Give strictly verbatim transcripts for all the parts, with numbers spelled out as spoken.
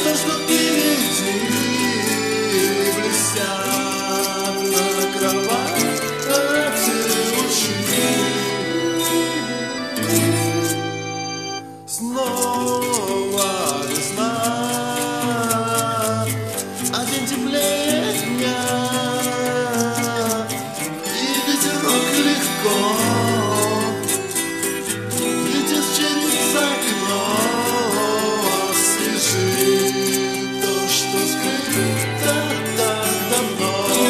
то, что впереди, блестят на кровати лучи. Снова весна, а день теплее дня, и ветерок легко летит через окно, освежит то, что скрыто так давно.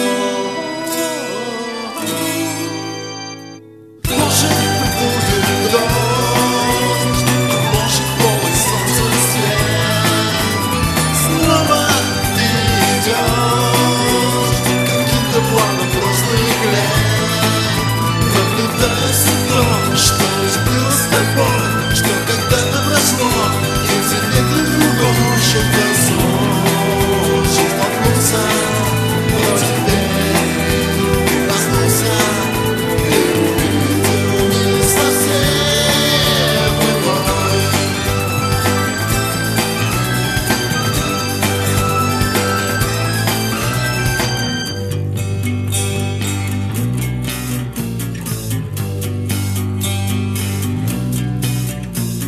Может, будет дождь, может, холод, солнце и свет. Снова ты идешь каким-то планом взрослых лет, наблюдая то, что было с тобой, что когда-то прошло, и теперь ты в другом чем-то сможешь столкнуться. Но теперь проснулся и увидел мир совсем иной.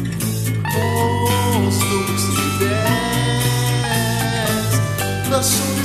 Воздух с небес дошел